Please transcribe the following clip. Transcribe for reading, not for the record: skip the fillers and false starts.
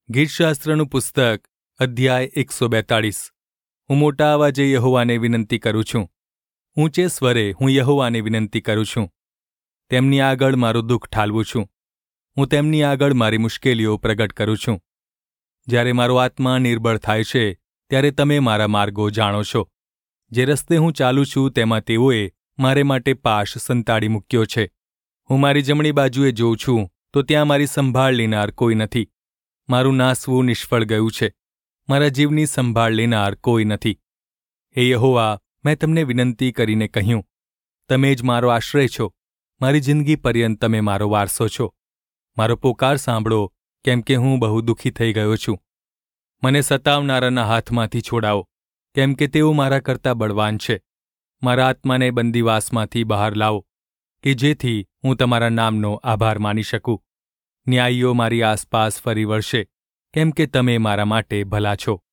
ગીતશાસ્ત્રનું પુસ્તક અધ્યાય 142. હું મોટા અવાજે યહોવાને વિનંતી કરું છું. ઊંચે સ્વરે હું યહોવાને વિનંતી કરું છું. તેમની આગળ મારું દુઃખ ઠાલવું છું. હું તેમની આગળ મારી મુશ્કેલીઓ પ્રગટ કરું છું. જ્યારે મારો આત્મા નિર્બળ થાય છે ત્યારે તમે મારા માર્ગો જાણો છો. જે રસ્તે હું ચાલું છું તેમાં તેઓએ મારે માટે પાશ સંતાડી મૂક્યો છે. હું મારી જમણી બાજુએ જોઉં છું તો ત્યાં મારી સંભાળ લેનાર કોઈ નથી. મારું નાસવું નિષ્ફળ ગયું છે. મારા જીવની સંભાળ લેનાર કોઈ નથી. હે યહોવા, મેં તમને વિનંતી કરીને કહ્યું, તમે જ મારો આશ્રય છો. મારી જિંદગી પર્યંત તમે મારો વારસો છો. મારો પોકાર સાંભળો, કેમ કે હું બહુ દુઃખી થઈ ગયો છું. મને સતાવનારાના હાથમાંથી છોડાવો, કેમ કે તેઓ મારા કરતાં બળવાન છે. મારા આત્માને બંદીવાસમાંથી બહાર લાવો, કે જેથી હું તમારા નામનો આભાર માની શકું. ન્યાયીઓ મારી આસપાસ ફરી વળશે, કેમ કે તમે મારા માટે ભલા છો.